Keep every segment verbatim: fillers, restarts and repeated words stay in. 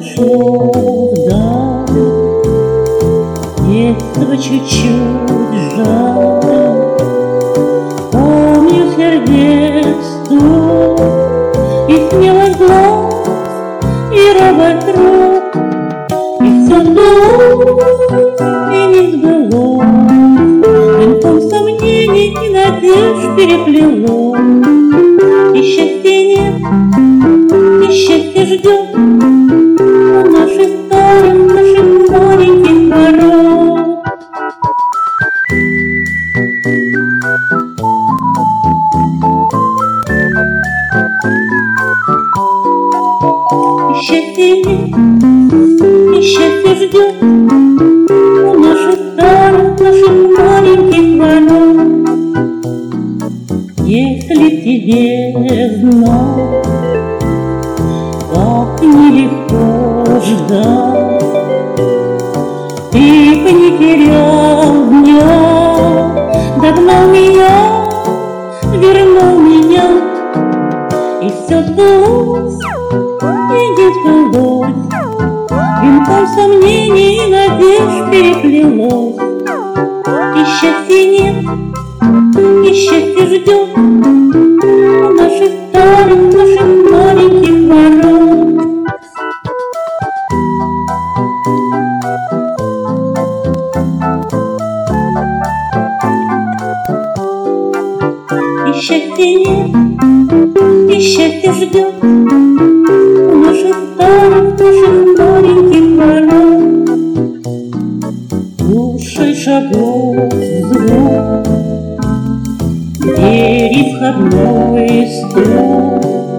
ушло вдаль, детства чуть-чуть жаль. Помню сердец стук и смелость глаз, и робость рук, и все сбылось, и не сбылось. Венком сомнений и надежд переплело, и счастья нет, и счастье ждет у наших старых, наших маленьких ворот. И счастья нет, и счастье ждет у наших старых, наших маленьких ворот. Если тебе знать, как нелегко ждать, ты бы не терял дня, догнал меня, вернул меня, и все сбылось, и не сбылось. Венком сомнений и надежд переплелось, и счастья нет, и счастье ждет у наших старых, наших маленьких ворот. И счастья нет, и счастье ждет у наших старых, наших маленьких ворот. Слушай шагов звук, двери входной стук,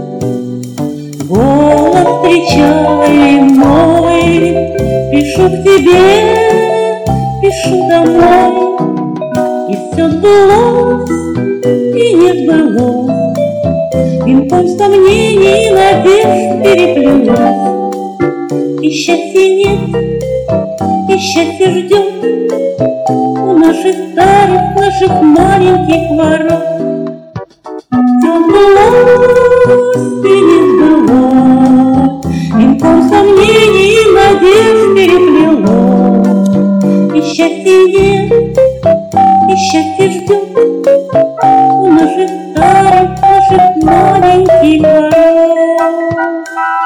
голос встречай мой, пишу к тебе, пишу домой. И все сбылось, и не сбылось, венком сомнений и надежд переплелось. И счастья нет, и счастье ждет у наших старых, наших маленьких ворот. Все сбылось, и не сбылось, венком сомнений и надежд переплелось. И счастья нет, и счастье ждет у наших старых, наших маленьких ворот.